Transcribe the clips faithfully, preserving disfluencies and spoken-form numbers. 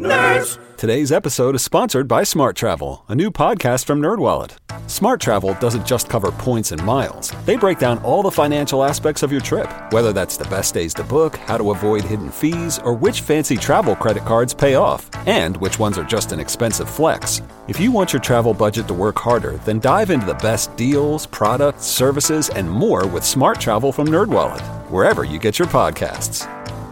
Nerds! Today's episode is sponsored by Smart Travel, a new podcast from NerdWallet. Smart Travel doesn't just cover points and miles. They break down all the financial aspects of your trip, whether that's the best days to book, how to avoid hidden fees, or which fancy travel credit cards pay off, and which ones are just an expensive flex. If you want your travel budget to work harder, then dive into the best deals, products, services, and more with Smart Travel from NerdWallet, wherever you get your podcasts.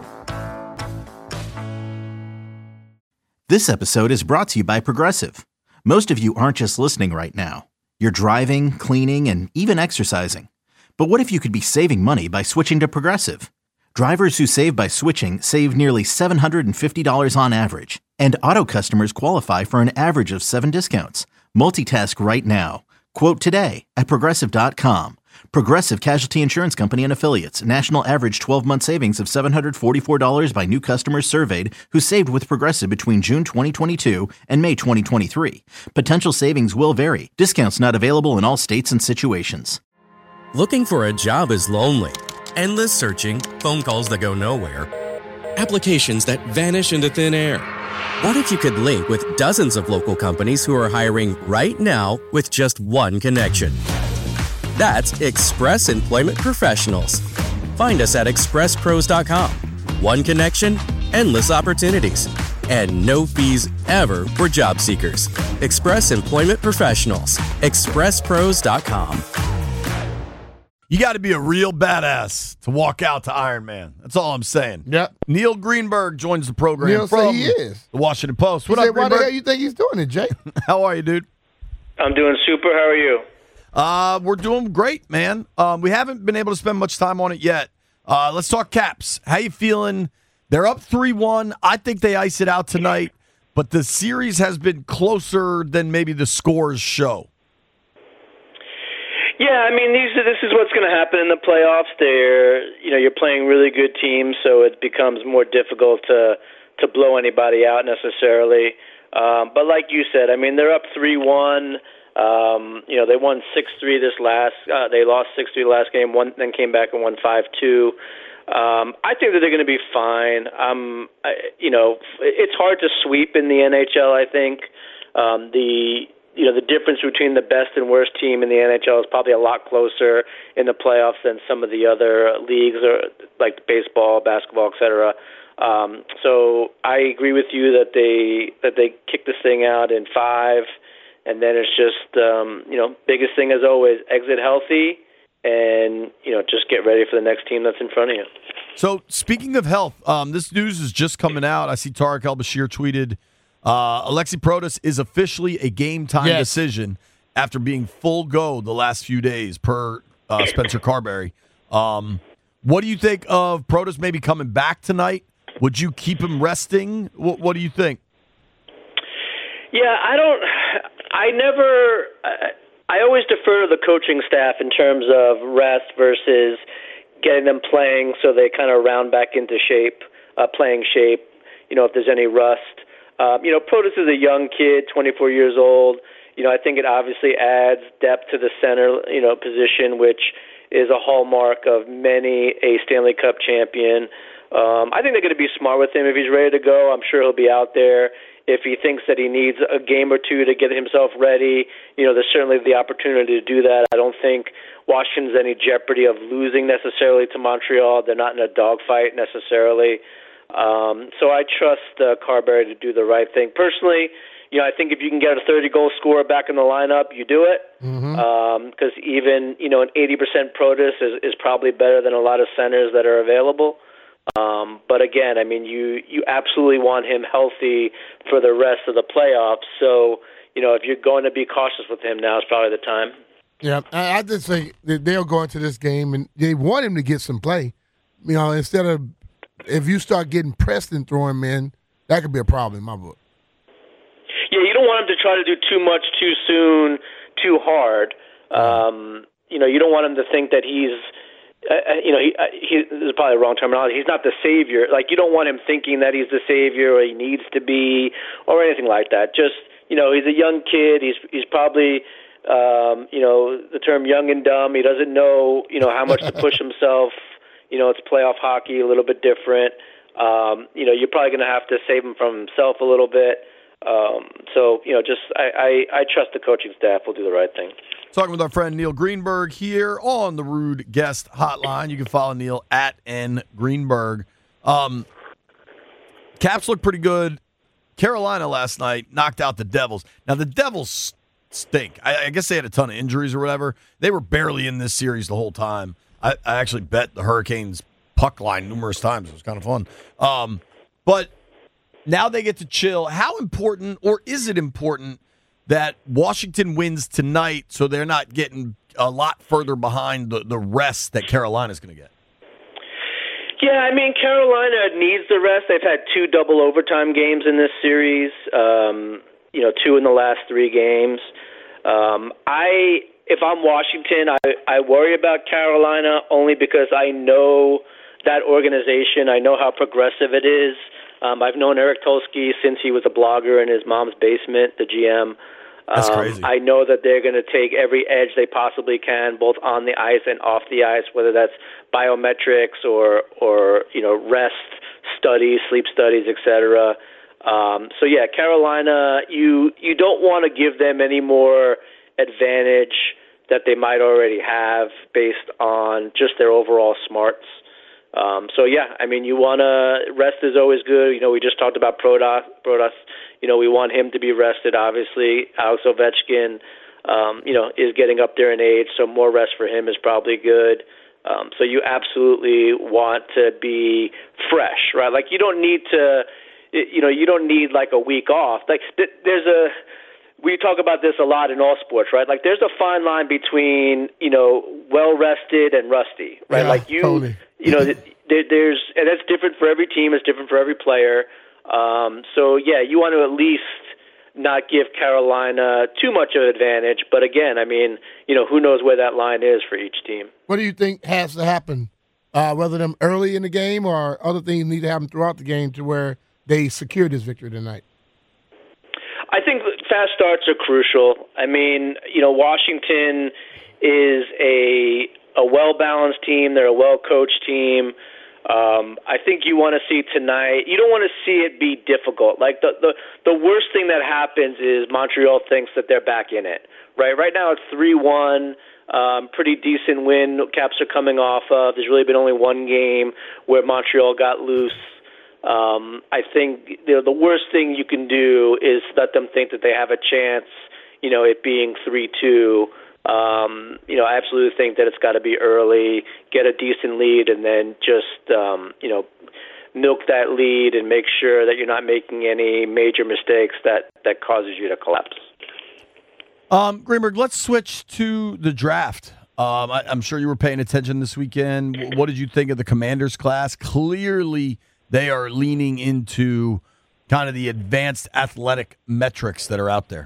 This episode is brought to you by Progressive. Most of you aren't just listening right now. You're driving, cleaning, and even exercising. But what if you could be saving money by switching to Progressive? Drivers who save by switching save nearly seven hundred fifty dollars on average. And auto customers qualify for an average of seven discounts. Multitask right now. Quote today at Progressive dot com. Progressive Casualty Insurance Company and Affiliates. National average twelve-month savings of seven hundred forty-four dollars by new customers surveyed who saved with Progressive between June twenty twenty-two and May twenty twenty-three. Potential savings will vary. Discounts not available in all states and situations. Looking for a job is lonely. Endless searching, phone calls that go nowhere, applications that vanish into thin air. What if you could link with dozens of local companies who are hiring right now with just one connection? That's Express Employment Professionals. Find us at express pros dot com. One connection, endless opportunities, and no fees ever for job seekers. Express Employment Professionals. express pros dot com. You got to be a real badass to walk out to Iron Man. That's all I'm saying. Yep. Neil Greenberg joins the program Neil from say he is. the Washington Post. What he up, said, why Greenberg? the hell you think he's doing it, Jay? How are you, dude? I'm doing super. How are you? Uh, we're doing great, man. Um, we haven't been able to spend much time on it yet. Uh, let's talk Caps. How you feeling? They're up three one. I think they ice it out tonight, but the series has been closer than maybe the scores show. Yeah, I mean, these this is what's going to happen in the playoffs. They're, you know, you're playing really good teams, so it becomes more difficult to to blow anybody out necessarily. Um, but like you said, I mean, they're up three one. Um, you know, they won six three this last. Uh, they lost six three last game. One then came back and won five two. Um, I think that they're going to be fine. Um, I, you know, it's hard to sweep in the N H L. I think um, the you know the difference between the best and worst team in the N H L is probably a lot closer in the playoffs than some of the other leagues, or like baseball, basketball, et cetera. Um, so I agree with you that they that they kick this thing out in five. And then it's just, um, you know, biggest thing as always, exit healthy and, you know, just get ready for the next team that's in front of you. So speaking of health, um, this news is just coming out. I see Tarek El-Bashir tweeted, uh, Alexi Protas is officially a game-time yes. decision after being full go the last few days, per uh, Spencer Carberry. Um, what do you think of Protas maybe coming back tonight? Would you keep him resting? What, what do you think? Yeah, I don't... I never, I always defer to the coaching staff in terms of rest versus getting them playing so they kind of round back into shape, uh, playing shape, you know, if there's any rust. Um, you know, Protas is a young kid, twenty-four years old. You know, I think it obviously adds depth to the center, you know, position, which is a hallmark of many a Stanley Cup champion. Um, I think they're going to be smart with him. If he's ready to go, I'm sure he'll be out there. If he thinks that he needs a game or two to get himself ready, you know, there's certainly the opportunity to do that. I don't think Washington's any jeopardy of losing necessarily to Montreal. They're not in a dogfight necessarily. Um, so I trust uh, Carberry to do the right thing. Personally, you know, I think if you can get a thirty-goal scorer back in the lineup, you do it. Mm-hmm. Um, 'cause even, you know, an eighty percent Protas is, is probably better than a lot of centers that are available. Um, but again, I mean, you, you absolutely want him healthy for the rest of the playoffs. So, you know, if you're going to be cautious with him, now is probably the time. Yeah, I I just think that they'll go into this game and they want him to get some play. You know, instead of if you start getting pressed and throwing him in, that could be a problem in my book. Yeah, you don't want him to try to do too much too soon, too hard. Um, you know, you don't want him to think that he's, uh, you know, he, uh, he, this is probably the wrong terminology. He's not the savior. Like, you don't want him thinking that he's the savior or he needs to be or anything like that. Just, you know, he's a young kid. He's he's probably, um, you know, the term young and dumb. He doesn't know, you know, how much to push himself. You know, it's playoff hockey, a little bit different. um, you know, you're probably going to have to save him from himself a little bit. Um, so, you know, just I, I, I trust the coaching staff will do the right thing. Talking with our friend Neil Greenberg here on the Rude Guest Hotline. You can follow Neil at N Greenberg. Um, Caps look pretty good. Carolina last night knocked out the Devils. Now, the Devils stink. I, I guess they had a ton of injuries or whatever. They were barely in this series the whole time. I, I actually bet the Hurricanes puck line numerous times. It was kind of fun. Um, but now they get to chill. How important, or is it important, that Washington wins tonight so they're not getting a lot further behind the, the rest that Carolina's going to get? Yeah, I mean, Carolina needs the rest. They've had two double overtime games in this series, um, you know, two in the last three games. Um, I, if I'm Washington, I, I worry about Carolina only because I know that organization. I know how progressive it is. Um, I've known Eric Tolsky since he was a blogger in his mom's basement, the G M. That's um, crazy. I know that they're going to take every edge they possibly can, both on the ice and off the ice, whether that's biometrics or, or you know, rest studies, sleep studies, et cetera. Um, so, yeah, Carolina, you you don't want to give them any more advantage that they might already have based on just their overall smarts. Um, so, yeah, I mean, you want to – rest is always good. You know, we just talked about Protas. Protas. You know, we want him to be rested, obviously. Alex Ovechkin, um, you know, is getting up there in age, so more rest for him is probably good. Um, so you absolutely want to be fresh, right? Like, you don't need to – you know, you don't need, like, a week off. Like, th- there's a – we talk about this a lot in all sports, right? Like, there's a fine line between, you know, well-rested and rusty, right? Yeah, like, you totally. – You know, there, there's and that's different for every team. It's different for every player. Um, so yeah, you want to at least not give Carolina too much of an advantage. But again, I mean, you know, who knows where that line is for each team? What do you think has to happen, uh, whether them early in the game or other things need to happen throughout the game to where they secure this victory tonight? I think fast starts are crucial. I mean, you know, Washington is a a well-balanced team. They're a well-coached team. Um, I think you want to see tonight. You don't want to see it be difficult. Like the, the the worst thing that happens is Montreal thinks that they're back in it. Right. Right now it's three one. Um, pretty decent win. Caps are coming off of. There's really been only one game where Montreal got loose. Um, I think you know, the worst thing you can do is let them think that they have a chance. You know, it being three two. Um, you know, I absolutely think that it's got to be early, get a decent lead, and then just, um, you know, milk that lead and make sure that you're not making any major mistakes that, that causes you to collapse. Um, Greenberg, let's switch to the draft. Um, I, I'm sure you were paying attention this weekend. What did you think of the Commanders class? Clearly, they are leaning into kind of the advanced athletic metrics that are out there.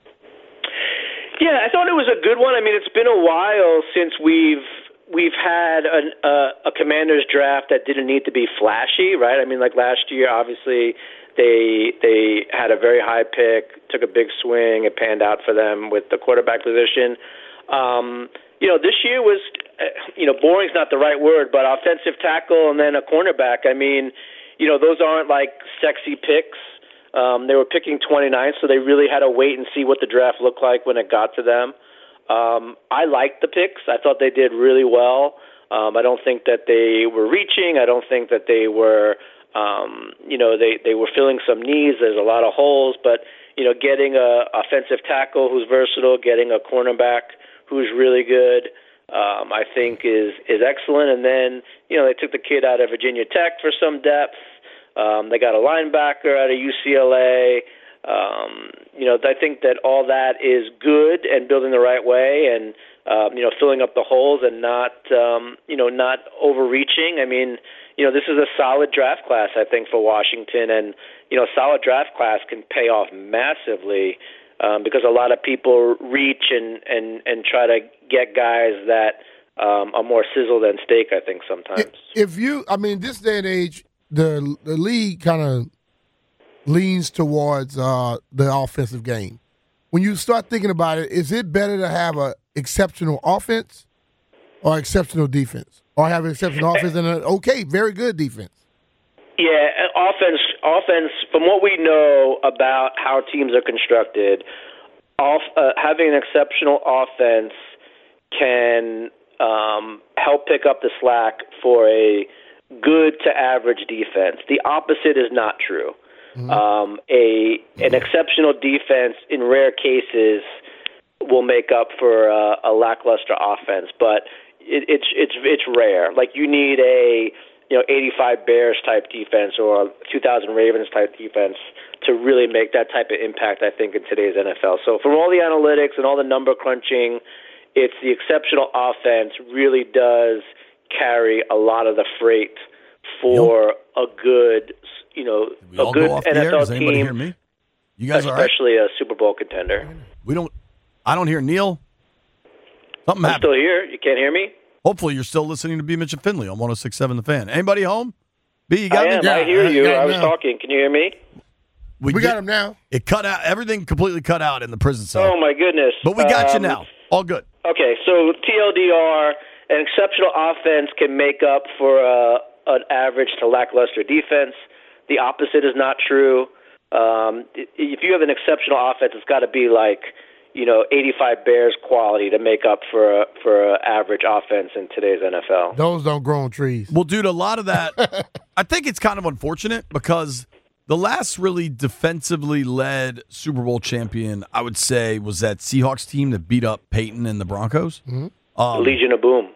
Yeah, I thought it was a good one. I mean, it's been a while since we've we've had an, uh, a Commanders draft that didn't need to be flashy, right? I mean, like last year, obviously they they had a very high pick, took a big swing, it panned out for them with the quarterback position. Um, you know, this year was, uh, you know, boring's not the right word, but offensive tackle and then a cornerback. I mean, you know, those aren't like sexy picks. Um, they were picking twenty-ninth, so they really had to wait and see what the draft looked like when it got to them. Um, I liked the picks. I thought they did really well. Um, I don't think that they were reaching. I don't think that they were, um, you know, they, they were filling some needs. There's a lot of holes, but, you know, getting a offensive tackle who's versatile, getting a cornerback who's really good, um, I think is, is excellent. And then, you know, they took the kid out of Virginia Tech for some depth. Um, they got a linebacker out of U C L A. Um, you know, I think that all that is good and building the right way and, um, you know, filling up the holes and not, um, you know, not overreaching. I mean, you know, this is a solid draft class, I think, for Washington. And, you know, a solid draft class can pay off massively um, because a lot of people reach and, and, and try to get guys that um, are more sizzle than steak, I think, sometimes. If you, I mean, this day and age, the the league kind of leans towards uh, the offensive game. When you start thinking about it, is it better to have an exceptional offense or exceptional defense? Or have an exceptional offense and an okay, very good defense? Yeah, offense. Offense. From what we know about how teams are constructed, off uh, having an exceptional offense can um, help pick up the slack for a good to average defense. The opposite is not true. Mm-hmm. Um, a an exceptional defense in rare cases will make up for a, a lackluster offense, but it, it's it's it's rare. Like you need a you know eighty-five Bears type defense or a two thousand Ravens type defense to really make that type of impact, I think, in today's N F L. So from all the analytics and all the number crunching, it's the exceptional offense really does carry a lot of the freight for yep. a good, you know, a good N F L Does anybody team. Hear me? You guys especially all right? a Super Bowl contender. We don't. I don't hear Neil. Something I'm happened. still here. You can't hear me? Hopefully, you're still listening to B. Mitch and Finley on one oh six point seven The Fan. Anybody home? B, you got I me? am. Yeah, I hear you. I I was now. talking. Can you hear me? We, we did, got him now. It cut out. Everything completely cut out in the prison cell. Oh, my goodness. But we got um, you now. All good. Okay, so T L D R, an exceptional offense can make up for uh, an average to lackluster defense. The opposite is not true. Um, if you have an exceptional offense, it's got to be like, you know, eighty-five Bears quality to make up for a, for an average offense in today's N F L. Those don't grow on trees. Well, dude, a lot of that, I think it's kind of unfortunate because the last really defensively led Super Bowl champion, I would say, was that Seahawks team that beat up Peyton and the Broncos. Mm-hmm. Um, Legion of Boom.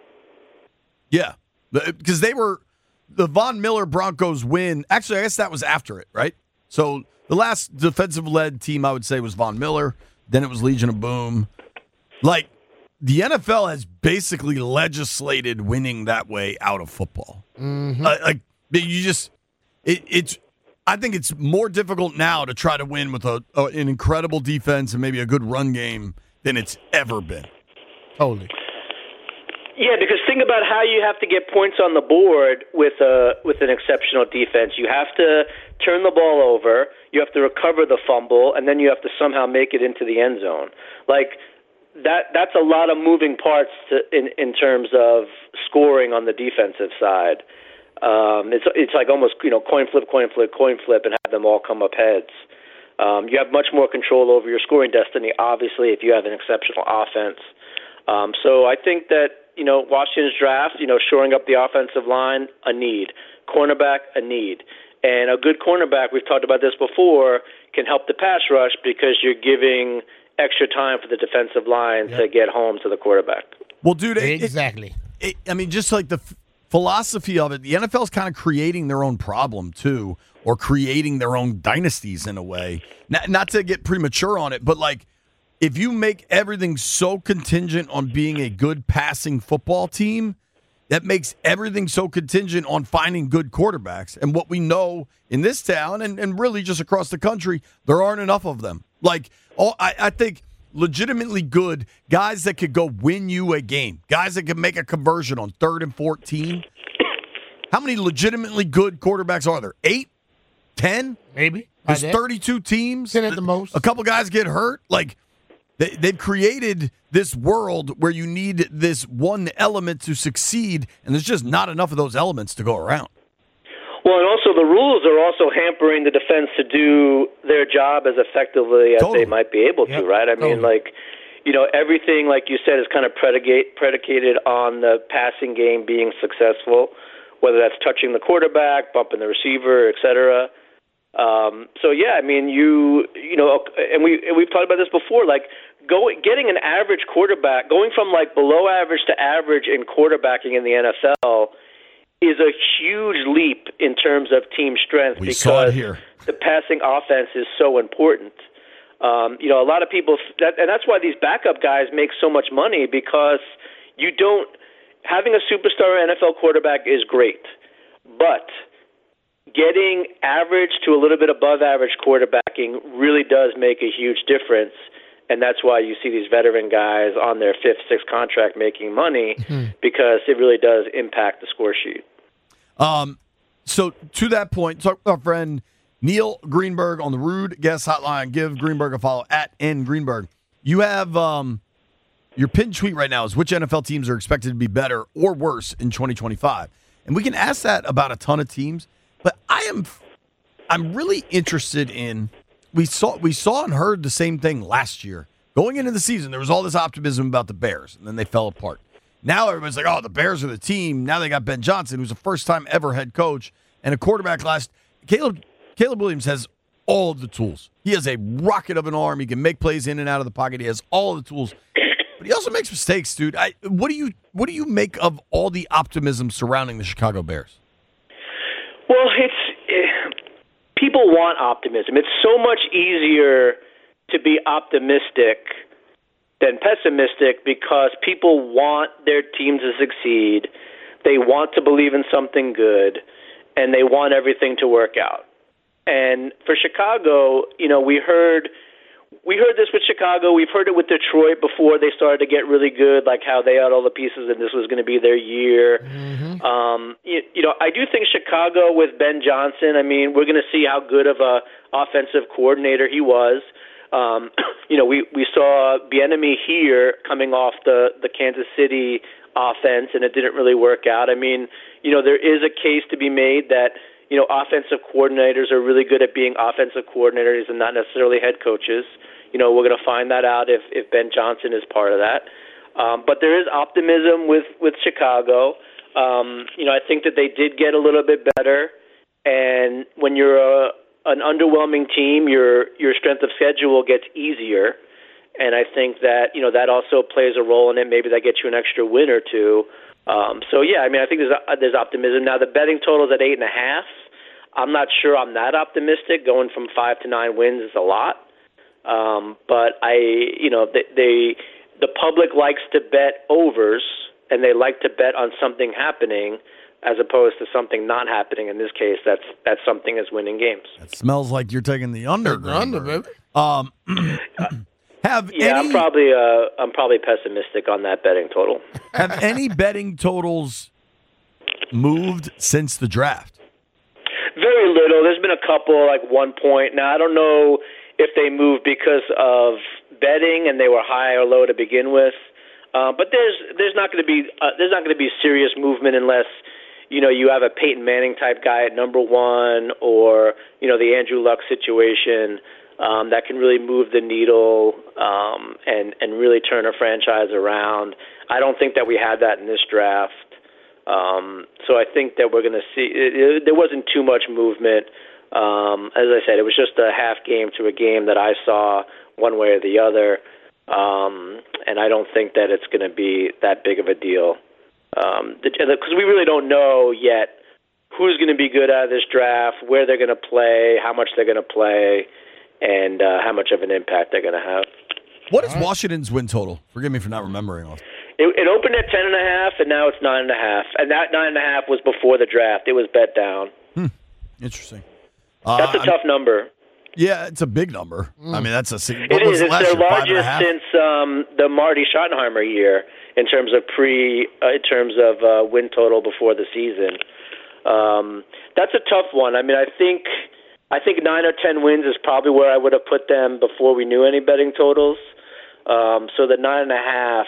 Yeah, because they were the Von Miller Broncos win. Actually, I guess that was after it, right? So the last defensive-led team, I would say, was Von Miller. Then it was Legion of Boom. Like, the N F L has basically legislated winning that way out of football. Mm-hmm. Uh, like, you just, it, it's, I think it's more difficult now to try to win with a, a an incredible defense and maybe a good run game than it's ever been. Totally. Yeah, because think about how you have to get points on the board with a with an exceptional defense. You have to turn the ball over, you have to recover the fumble, and then you have to somehow make it into the end zone. Like that that's a lot of moving parts to, in in terms of scoring on the defensive side. Um, it's it's like almost, you know, coin flip, coin flip, coin flip, and have them all come up heads. Um, you have much more control over your scoring destiny, obviously, if you have an exceptional offense. Um, so I think that, you know, Washington's draft, you know, shoring up the offensive line, a need. Cornerback, a need. And a good cornerback, we've talked about this before, can help the pass rush because you're giving extra time for the defensive line yep. to get home to the quarterback. Well, dude, it, exactly. It, it, I mean, just like the f- philosophy of it, the N F L is kind of creating their own problem, too, or creating their own dynasties in a way. Not, not to get premature on it, but like, if you make everything so contingent on being a good passing football team, that makes everything so contingent on finding good quarterbacks. And what we know in this town and, and really just across the country, there aren't enough of them. Like, oh, I, I think legitimately good guys that could go win you a game, guys that can make a conversion on third and fourteen. How many legitimately good quarterbacks are there? Eight? Ten? Maybe. There's thirty-two teams. ten at the most. A couple guys get hurt. Like, They, they've created this world where you need this one element to succeed, and there's just not enough of those elements to go around. Well, and also the rules are also hampering the defense to do their job as effectively as Totally. they might be able to, Yep. right? I mean, Totally. like, you know, everything, like you said, is kind of predicate, predicated on the passing game being successful, whether that's touching the quarterback, bumping the receiver, et cetera. Um, so, yeah, I mean, you, you know, and, we, and we've talked about this before, like, Go, getting an average quarterback, going from like below average to average in quarterbacking in the N F L is a huge leap in terms of team strength We because saw it here. the passing offense is so important. Um, you know, a lot of people, that, and that's why these backup guys make so much money because you don't, having a superstar N F L quarterback is great, but getting average to a little bit above average quarterbacking really does make a huge difference. And that's why you see these veteran guys on their fifth, sixth contract making money mm-hmm. because it really does impact the score sheet. Um, so to that point, talk to our friend Neil Greenberg on the Rude Guest Hotline. Give Greenberg a follow at N Greenberg. You have um, your pinned tweet right now is which N F L teams are expected to be better or worse in twenty twenty-five. And we can ask that about a ton of teams. But I am, I'm really interested in. We saw we saw and heard the same thing last year. Going into the season, there was all this optimism about the Bears, and then they fell apart. Now everybody's like, oh, the Bears are the team. Now they got Ben Johnson, who's a first-time ever head coach, and a quarterback last. Caleb Caleb Williams has all of the tools. He has a rocket of an arm. He can make plays in and out of the pocket. He has all of the tools. But he also makes mistakes, dude. I, what do you what do you make of all the optimism surrounding the Chicago Bears? Well, it's it, people want optimism. It's so much easier to be optimistic than pessimistic because people want their team to succeed. They want to believe in something good, and they want everything to work out. And for Chicago, you know, we heard we heard this with Chicago. We've heard it with Detroit before they started to get really good, like how they had all the pieces and this was going to be their year. Mm-hmm. Um, you, you know, I do think Chicago with Ben Johnson, I mean, we're going to see how good of a offensive coordinator he was. Um, you know, we, we saw Bieniemy here coming off the, the Kansas City offense, and it didn't really work out. I mean, you know, there is a case to be made that, you know, offensive coordinators are really good at being offensive coordinators and not necessarily head coaches. You know, we're going to find that out if, if Ben Johnson is part of that. Um, but there is optimism with, with Chicago. Um, you know, I think that they did get a little bit better. And when you're a, an underwhelming team, your your strength of schedule gets easier. And I think that, you know, that also plays a role in it. Maybe that gets you an extra win or two. Um, so, yeah, I mean, I think there's uh, there's optimism. Now, the betting total's at eight and a half. I'm not sure I'm that optimistic. Going from five to nine wins is a lot. Um, but I, you know, they, they the public likes to bet overs, and they like to bet on something happening as opposed to something not happening. In this case, that's that's something is winning games. It smells like you're taking the under. The under, baby. Um, have yeah, any, I'm probably uh, I'm probably pessimistic on that betting total. Have any betting totals moved since the draft? Very little. There's been a couple, like one point. Now, I don't know if they moved because of betting and they were high or low to begin with. Uh, but there's there's not going to be uh, there's not going to be serious movement unless, you know, you have a Peyton Manning type guy at number one, or, you know, the Andrew Luck situation um, that can really move the needle um, and and really turn a franchise around. I don't think that we had that in this draft. Um, so I think that we're going to see it, it, there wasn't too much movement. Um, as I said, it was just a half game to a game that I saw one way or the other. Um, and I don't think that it's going to be that big of a deal. Um, because we really don't know yet who's going to be good out of this draft, where they're going to play, how much they're going to play, and uh, how much of an impact they're going to have. What is Washington's win total? Forgive me for not remembering all. It, it opened at ten and a half, and now it's nine and a half. And that nine and a half was before the draft. It was bet down. Hmm. Interesting. That's uh, a tough I'm, number. Yeah, it's a big number. Mm. I mean, that's a. It is. It's their largest since um, the Marty Schottenheimer year in terms of pre, uh, in terms of uh, win total before the season. Um, that's a tough one. I mean, I think, I think nine or ten wins is probably where I would have put them before we knew any betting totals. Um, so the nine and a half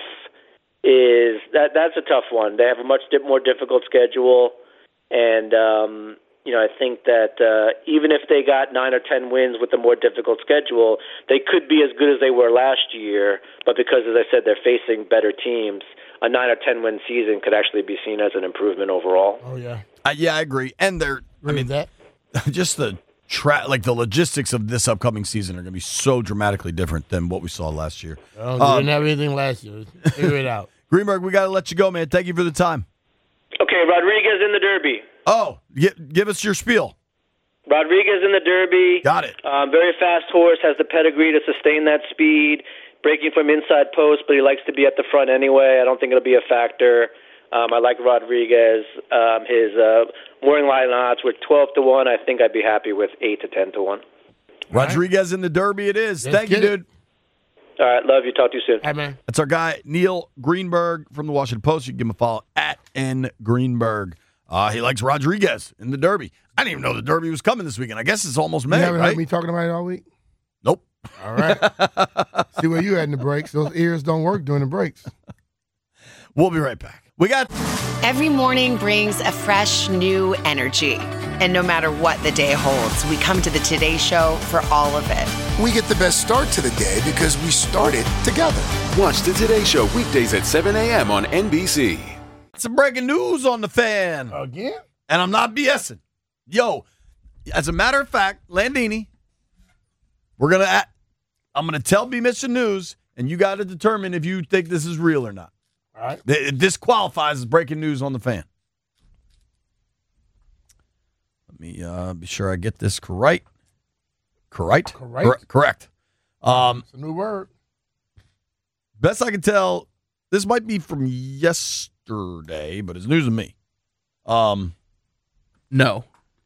is that. That's a tough one. They have a much more difficult schedule, and. Um, You know, I think that uh, even if they got nine or ten wins with a more difficult schedule, they could be as good as they were last year. But because, as I said, they're facing better teams, a nine or ten win season could actually be seen as an improvement overall. Oh yeah, uh, yeah, I agree. And they're, I mean, that just the tra- like the logistics of this upcoming season are going to be so dramatically different than what we saw last year. Oh, they um, didn't have anything last year. Figure it out. Greenberg, we got to let you go, man. Thank you for the time. Okay, Rodriguez in the Derby. Oh, give, give us your spiel. Rodriguez in the Derby. Got it. Um, very fast horse, has the pedigree to sustain that speed, breaking from inside post, but he likes to be at the front anyway. I don't think it'll be a factor. Um, I like Rodriguez. Um, his uh, morning line odds were twelve to one. I think I'd be happy with eight to ten to one. Rodriguez right. in the Derby it is. Let's Thank you, dude. It. All right, love you. Talk to you soon. Hi, man. That's our guy, Neil Greenberg from the Washington Post. You can give him a follow at N Greenberg. Uh, he likes Rodriguez in the Derby. I didn't even know the Derby was coming this weekend. I guess it's almost May, you haven't right? heard me talking about it all week? Nope. All right. See where you at in the breaks. Those ears don't work during the breaks. We'll be right back. We got... Every morning brings a fresh, new energy. And no matter what the day holds, we come to the Today Show for all of it. We get the best start to the day because we started together. Watch the Today Show weekdays at seven a.m. on N B C. Some breaking news on the Fan. Again? And I'm not BSing. Yo, as a matter of fact, Landini, we're going to, I'm going to tell B-Mission News, and you got to determine if you think this is real or not. All right. This qualifies as breaking news on the Fan. Let me uh, be sure I get this correct. Correct? Correct. Cor- correct. Um, it's a new word. Best I can tell, this might be from yesterday, but it's news to me. Um, no.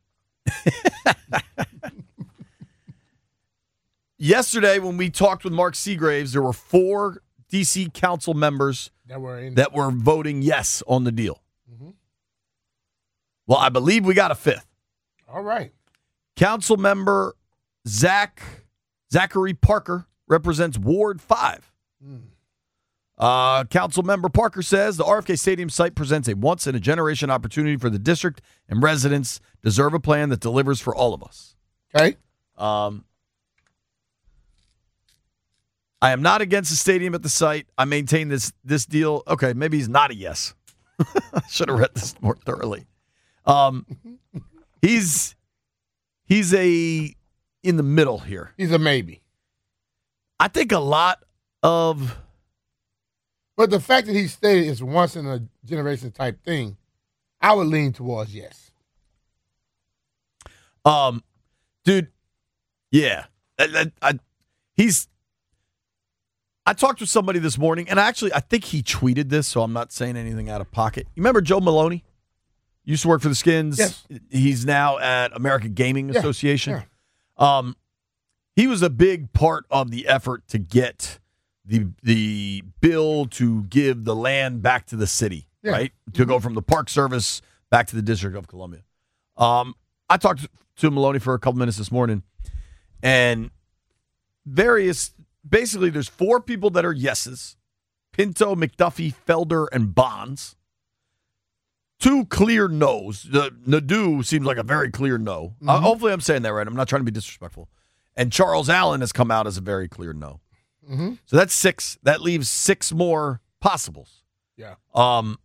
Yesterday, when we talked with Mark Seagraves, there were four D C council members that were, in- that were voting yes on the deal. Mm-hmm. Well, I believe we got a fifth. All right. Council member Zach Zachary Parker represents Ward five. Mm. Uh, Council member Parker says the R F K Stadium site presents a once-in-a-generation opportunity for the district, and residents deserve a plan that delivers for all of us. Okay. Um, I am not against the stadium at the site. I maintain this this deal. Okay, maybe he's not a yes. I should have read this more thoroughly. Um, he's he's a in the middle here. He's a maybe. I think a lot of, but the fact that he stated it's once in a generation type thing, I would lean towards yes. Um, dude, yeah, I, I, I, he's. I talked to somebody this morning, and actually, I think he tweeted this, so I'm not saying anything out of pocket. You remember Joe Maloney? Used to work for the Skins. Yes. He's now at American Gaming yeah. Association. Yeah. Um, he was a big part of the effort to get the the bill to give the land back to the city, yeah. right? To go from the Park Service back to the District of Columbia. Um, I talked to Maloney for a couple minutes this morning, and various, basically there's four people that are yeses: Pinto, McDuffie, Felder, and Bonds. Two clear no's. The Nadeau seems like a very clear no. Mm-hmm. Uh, hopefully I'm saying that right. I'm not trying to be disrespectful. And Charles Allen has come out as a very clear no. Mm-hmm. So that's six. That leaves six more possibles. Yeah. Um,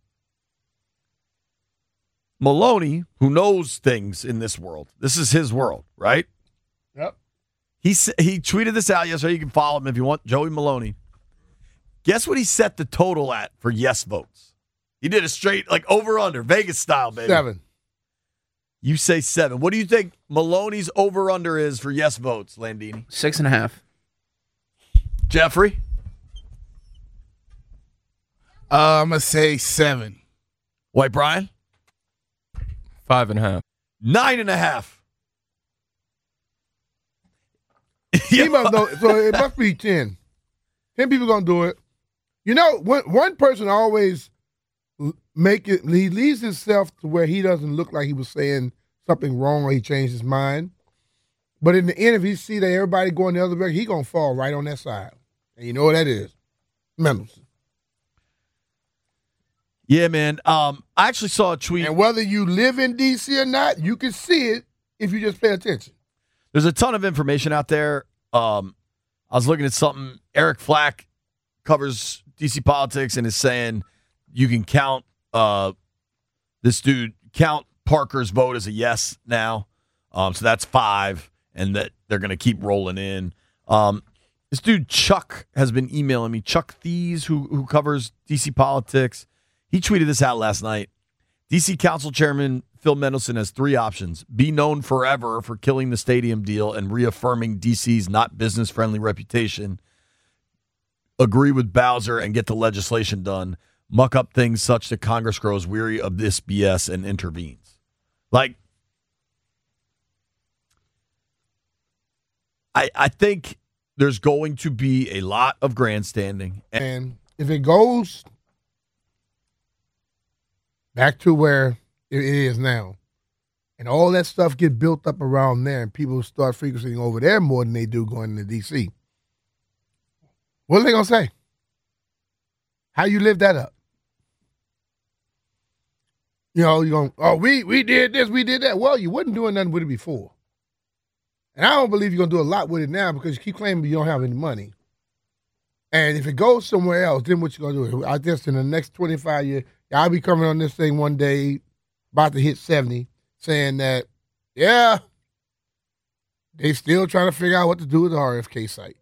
Maloney, who knows things in this world, this is his world, right? Yep. He he tweeted this out yesterday. You can follow him if you want. Joey Maloney. Guess what he set the total at for yes votes? He did a straight, like, over-under, Vegas style, baby. Seven. You say seven. What do you think Maloney's over-under is for yes votes, Landini? Six and a half. Jeffrey? Uh, I'm going to say seven. White Brian? Five and a half. Nine and a half. He must know, so it must be ten. Ten people going to do it. You know, one, one person always make it, he leaves himself to where he doesn't look like he was saying something wrong or he changed his mind. But in the end, if he see that everybody going the other way, he going to fall right on that side. And you know what that is? Mendelson. Yeah, man. Um, I actually saw a tweet. And whether you live in D C or not, you can see it if you just pay attention. There's a ton of information out there. Um, I was looking at something. Eric Flack covers D C politics and is saying you can count uh, this dude, count Parker's vote as a yes now. Um, so that's five, and that they're going to keep rolling in. Um, this dude, Chuck, has been emailing me. Chuck Thies, who, who covers D C politics. He tweeted this out last night. D C Council Chairman Phil Mendelson has three options. Be known forever for killing the stadium deal and reaffirming D C's not business-friendly reputation. Agree with Bowser and get the legislation done. Muck up things such that Congress grows weary of this B S and intervenes. Like, I I think there's going to be a lot of grandstanding. And if it goes back to where it is now, and all that stuff get built up around there, and people start frequenting over there more than they do going to D C, what are they going to say? How you live that up? You know, you're going, oh, we we did this, we did that. Well, you wasn't doing nothing with it before. And I don't believe you're going to do a lot with it now because you keep claiming you don't have any money. And if it goes somewhere else, then what you going to do? I guess in the next twenty-five years, I'll be coming on this thing one day, about to hit seventy, saying that, yeah, they still trying to figure out what to do with the R F K site.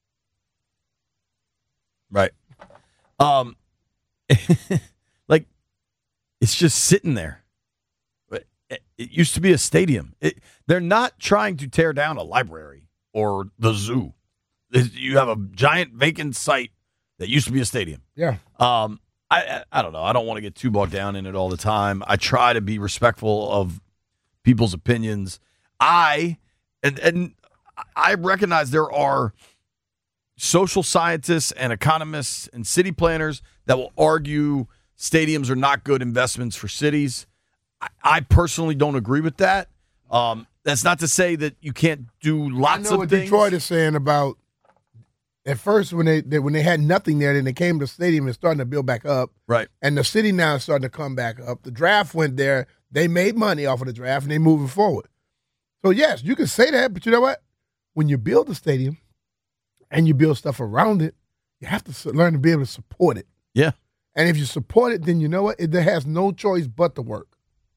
Right. Um, like, it's just sitting there. It, it used to be a stadium. It, they're not trying to tear down a library or the zoo. You have a giant vacant site that used to be a stadium. Yeah. Um, I, I I don't know. I don't want to get too bogged down in it all the time. I try to be respectful of people's opinions. I and and I recognize there are social scientists and economists and city planners that will argue stadiums are not good investments for cities. I, I personally don't agree with that. Um, that's not to say that you can't do lots I know of what things. Detroit is saying about at first when they, they when they had nothing there, then they came to the stadium and starting to build back up. Right. And the city now is starting to come back up. The draft went there. They made money off of the draft, and they moving forward. So, yes, you can say that, but you know what? When you build a stadium and you build stuff around it, you have to learn to be able to support it. Yeah. And if you support it, then you know what? It has no choice but to work.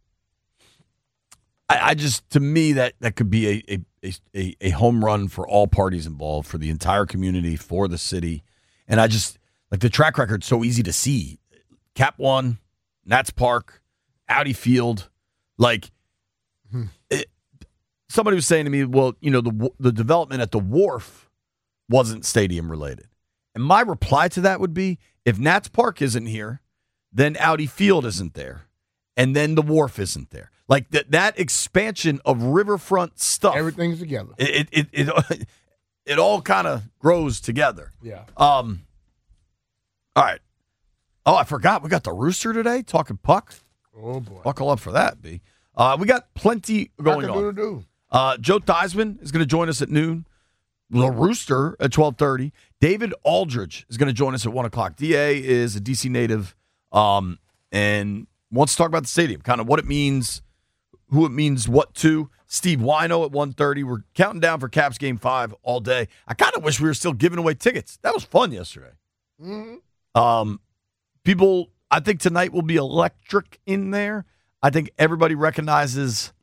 I, I just, to me, that, that could be a, a, a, a home run for all parties involved, for the entire community, for the city. And I just, like the track record's so easy to see. Cap One, Nats Park, Audi Field, like hmm. it, somebody was saying to me, well, you know, the the development at the Wharf wasn't stadium related. And my reply to that would be, if Nats Park isn't here, then Audi Field isn't there. And then the Wharf isn't there. Like that that expansion of riverfront stuff. Everything's together. It it it it, it all kind of grows together. Yeah. Um. All right. Oh, I forgot. We got the Rooster today, talking puck. Oh, boy. Buckle up for that, B. Uh, we got plenty going on. Do. Uh, Joe Theismann is going to join us at noon. The Rooster at twelve thirty. David Aldridge is going to join us at one o'clock. D A is a D C native um, and wants to talk about the stadium, kind of what it means, who it means what to. Steve Wino at one thirty. We're counting down for Caps Game five all day. I kind of wish we were still giving away tickets. That was fun yesterday. Mm-hmm. Um, people, I think tonight will be electric in there. I think everybody recognizes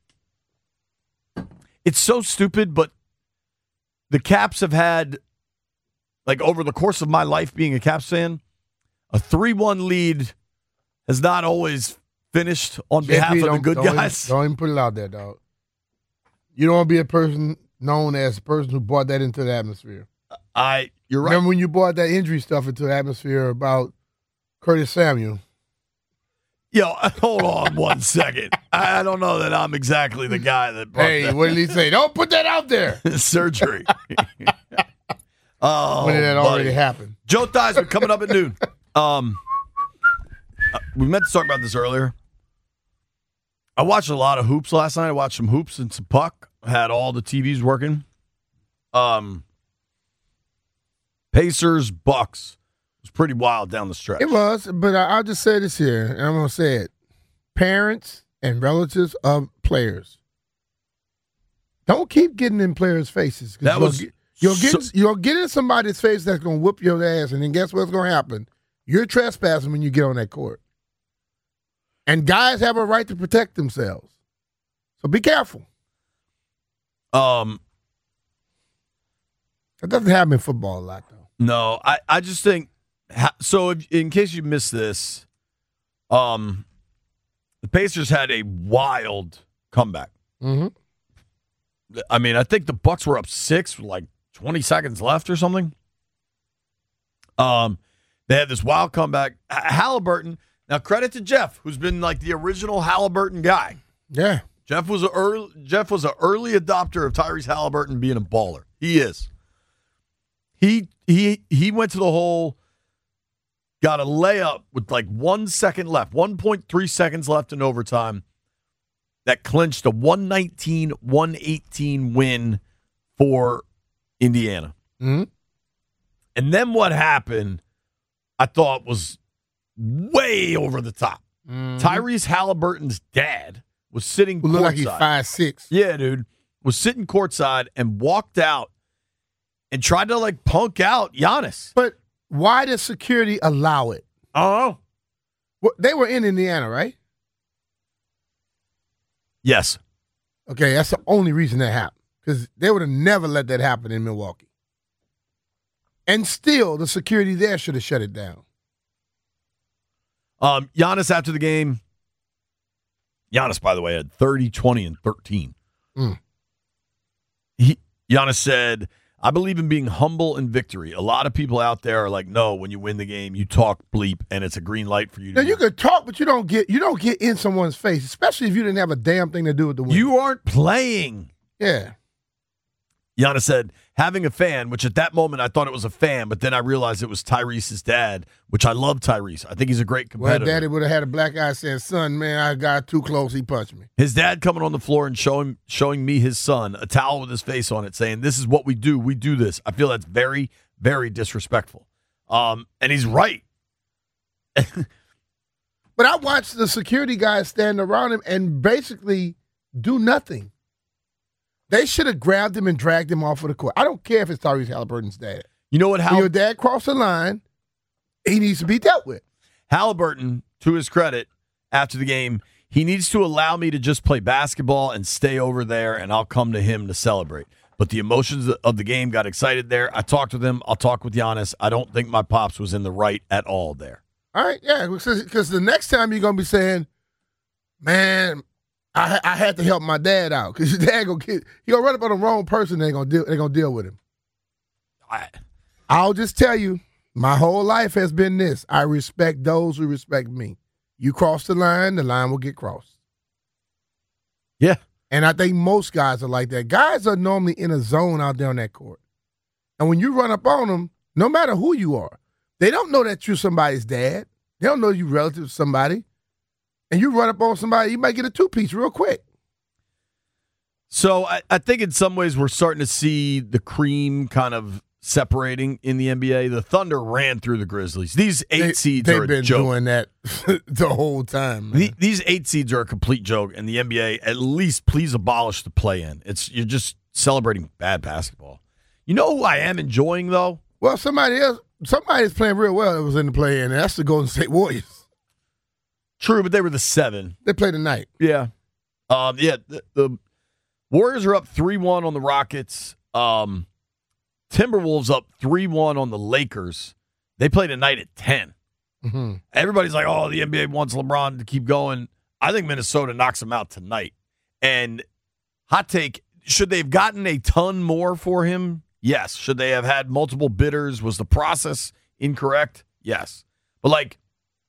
it's so stupid, but the Caps have had, like over the course of my life being a Caps fan, a three one lead has not always finished on behalf J P, of the good don't guys. Even, don't even put it out there, dog. You don't want to be a person known as the person who brought that into the atmosphere. I, you're right. Remember when you brought that injury stuff into the atmosphere about Curtis Samuel? Yo, hold on one second. I don't know that I'm exactly the guy that brought Hey, that. what did he say? Don't put that out there. Surgery. Oh, when did that buddy. already happen? Joe Theismann coming up at noon. Um, uh, we meant to talk about this earlier. I watched a lot of hoops last night. I watched some hoops and some puck. Had all the T Vs working. Um, Pacers, Bucks. It was pretty wild down the stretch. It was, but I, I'll just say this here, and I'm going to say it. Parents and relatives of players, don't keep getting in players' faces. That was you'll, you'll get so, you'll get in somebody's face that's going to whoop your ass, and then guess what's going to happen? You're trespassing when you get on that court. And guys have a right to protect themselves. So be careful. Um, That doesn't happen in football a lot, though. No, I, I just think so. If, in case you missed this, um, the Pacers had a wild comeback. Mm-hmm. I mean, I think the Bucks were up six with like twenty seconds left or something. Um, they had this wild comeback. Halliburton. Now, credit to Jeff, who's been like the original Halliburton guy. Yeah, Jeff was a early Jeff was an early adopter of Tyrese Halliburton being a baller. He is. He he he went to the hole, got a layup with like one second left, one point three seconds left in overtime. That clinched a one nineteen one eighteen win for Indiana. Mm-hmm. And then what happened, I thought was way over the top. Mm-hmm. Tyrese Halliburton's dad was sitting Who courtside. looked like he's five six. Yeah, dude. Was sitting courtside and walked out and tried to, like, punk out Giannis. But why does security allow it? Oh. Well, they were in Indiana, right? Yes. Okay, that's the only reason that happened. Because they would have never let that happen in Milwaukee. And still, the security there should have shut it down. Um, Giannis after the game. Giannis, by the way, had thirty, twenty, and thirteen. Mm. He, Giannis said, I believe in being humble in victory. A lot of people out there are like, no, when you win the game, you talk bleep, and it's a green light for you to Now, you could talk, but you don't get you don't get in someone's face, especially if you didn't have a damn thing to do with the win. You aren't playing. Yeah. Giannis said, having a fan, which at that moment I thought it was a fan, but then I realized it was Tyrese's dad, which I love Tyrese. I think he's a great competitor. Well, daddy would have had a black eye saying, son, man, I got too close, he punched me. His dad coming on the floor and showing showing me his son, a towel with his face on it, saying, this is what we do. We do this. I feel that's very, very disrespectful. Um, and he's right. But I watched the security guys stand around him and basically do nothing. They should have grabbed him and dragged him off of the court. I don't care if it's Tyrese Halliburton's dad. You know what? Hal- when your dad crossed the line, he needs to be dealt with. Halliburton, to his credit, after the game, he needs to allow me to just play basketball and stay over there, and I'll come to him to celebrate. But the emotions of the game got excited there. I talked with him. I'll talk with Giannis. I don't think my pops was in the right at all there. All right, yeah, because the next time you're going to be saying, man, I, I had to help my dad out because your dad gonna get he gonna run up on the wrong person. They're gonna deal. They're gonna deal with him. I, I'll just tell you, my whole life has been this: I respect those who respect me. You cross the line, the line will get crossed. Yeah, and I think most guys are like that. Guys are normally in a zone out there on that court, and when you run up on them, no matter who you are, they don't know that you're somebody's dad. They don't know you relative to somebody. And you run up on somebody, you might get a two-piece real quick. So I, I think in some ways we're starting to see the cream kind of separating in the N B A. The Thunder ran through the Grizzlies. These eight they, seeds they've are a been joke. doing that the whole time. Man. The, these eight seeds are a complete joke, and the N B A, at least please abolish the play-in. It's You're just celebrating bad basketball. You know who I am enjoying, though? Well, somebody else, somebody's playing real well that was in the play-in, and that's the Golden State Warriors. True, but they were the seven. They played tonight. Yeah. Um, yeah, the, the Warriors are up three one on the Rockets. Um, Timberwolves up three one on the Lakers. They play tonight at ten. Mm-hmm. Everybody's like, oh, the N B A wants LeBron to keep going. I think Minnesota knocks them out tonight. And hot take, should they have gotten a ton more for him? Yes. Should they have had multiple bidders? Was the process incorrect? Yes. But, like,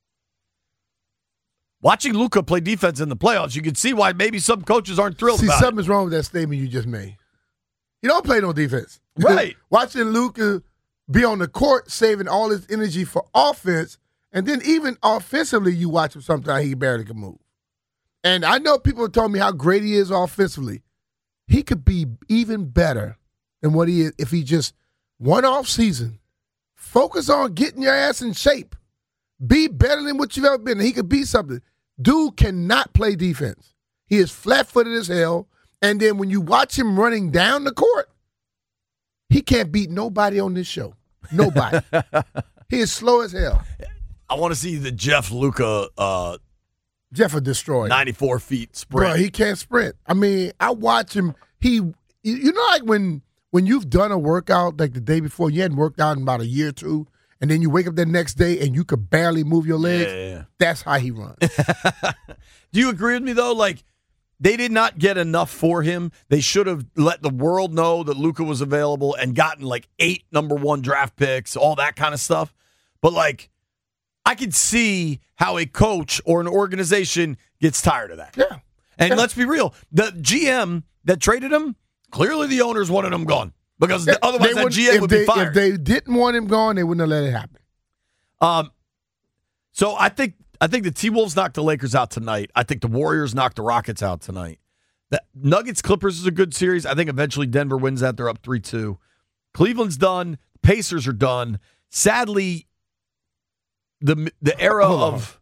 watching Luka play defense in the playoffs, you can see why maybe some coaches aren't thrilled see, about something's it. wrong with that statement you just made. You don't play no defense. Right. Watching Luka be on the court, saving all his energy for offense, and then even offensively, you watch him sometimes he barely can move. And I know people have told me how great he is offensively. He could be even better than what he is if he just one off season, focus on getting your ass in shape. Be better than what you've ever been. He could be something. Dude cannot play defense. He is flat-footed as hell. And then when you watch him running down the court, he can't beat nobody on this show. Nobody. He is slow as hell. I want to see the Jeff Luka uh, Jeff will destroy him. ninety-four feet sprint. Bro, he can't sprint. I mean, I watch him. He, you know, like when when you've done a workout like the day before, you hadn't worked out in about a year or two, and then you wake up the next day and you could barely move your legs. Yeah, yeah, yeah. That's how he runs. Do you agree with me, though? Like, they did not get enough for him. They should have let the world know that Luka was available and gotten, like, eight number one draft picks, all that kind of stuff. But, like, I could see how a coach or an organization gets tired of that. Yeah. And yeah. let's be real. The G M that traded him, clearly the owners wanted him gone. Because yeah, otherwise that G M would they, be fired. If they didn't want him gone, they wouldn't have let it happen. Um, so I think I think the T-Wolves knocked the Lakers out tonight. I think the Warriors knocked the Rockets out tonight. The Nuggets-Clippers is a good series. I think eventually Denver wins that. They're up three two. Cleveland's done. Pacers are done. Sadly, the the era of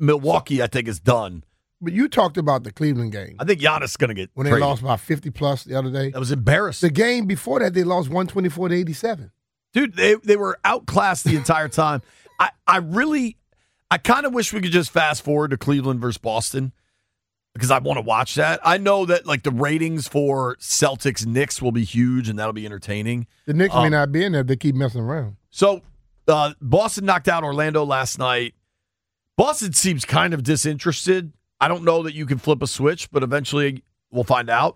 Milwaukee, I think, is done. But you talked about the Cleveland game. I think Giannis is going to get when traded. they lost by fifty plus the other day. That was embarrassing. The game before that, they lost one twenty-four to eighty-seven. Dude, they they were outclassed the entire time. I, I really, I kind of wish we could just fast forward to Cleveland versus Boston because I want to watch that. I know that like the ratings for Celtics Knicks will be huge and that'll be entertaining. The Knicks um, may not be in there if they keep messing around. So uh, Boston knocked out Orlando last night. Boston seems kind of disinterested. I don't know that you can flip a switch, but eventually we'll find out.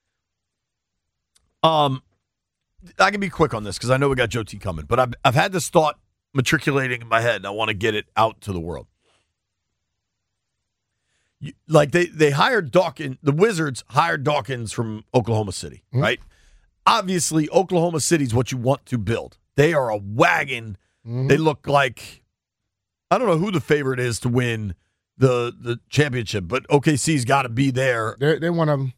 Um, I can be quick on this because I know we got Joe T coming, but I've, I've had this thought matriculating in my head, and I want to get it out to the world. You, like they, they hired Dawkins, the Wizards hired Dawkins from Oklahoma City, mm-hmm. right? Obviously, Oklahoma City is what you want to build. They are a wagon. Mm-hmm. They look like, I don't know who the favorite is to win the the championship, but O K C's got to be there. They're, they're one of them.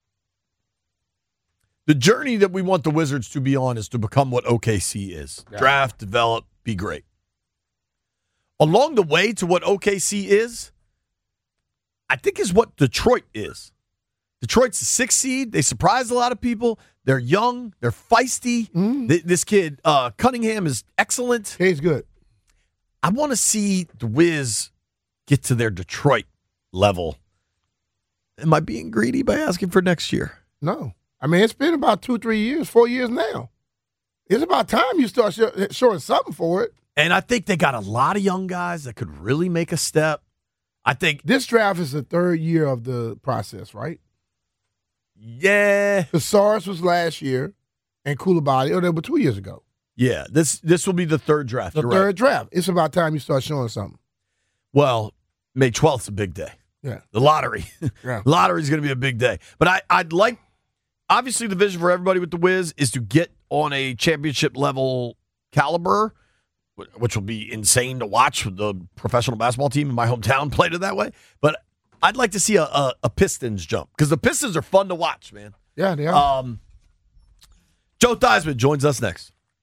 The journey that we want the Wizards to be on is to become what O K C is. Yeah. Draft, develop, be great. Along the way to what O K C is, I think is what Detroit is. Detroit's the sixth seed. They surprised a lot of people. They're young. They're feisty. Mm. Th- this kid, uh, Cunningham, is excellent. He's good. I want to see the Wiz get to their Detroit level. Am I being greedy by asking for next year? No. I mean, it's been about two, three years, four years now. It's about time you start sh- showing something for it. And I think they got a lot of young guys that could really make a step. I think this draft is the third year of the process, right? Yeah. The SARS was last year, and Koulibaly, or they were two years ago. Yeah, this this will be the third draft. The You're third right. draft. It's about time you start showing something. Well, May twelfth is a big day. Yeah. The lottery. Yeah. Lottery is going to be a big day. But I, I'd like, obviously the vision for everybody with the Wiz is to get on a championship level caliber, which will be insane to watch the professional basketball team in my hometown played it that way. But I'd like to see a, a, a Pistons jump because the Pistons are fun to watch, man. Yeah, they are. Um, Joe Theismann joins us next.